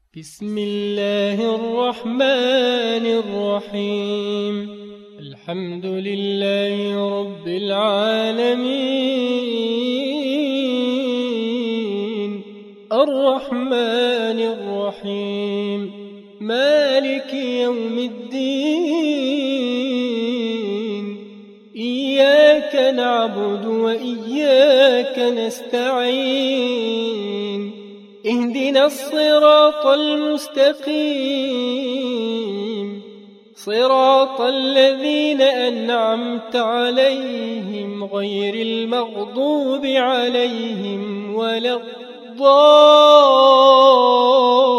بسم الله الرحمن الرحيم الحمد لله رب العالمين الرحمن الرحيم مالك يوم الدين إياك نعبد وإياك نستعين اهدنا الصراط المستقيم صراط الذين أنعمت عليهم غير المغضوب عليهم ولا الضالين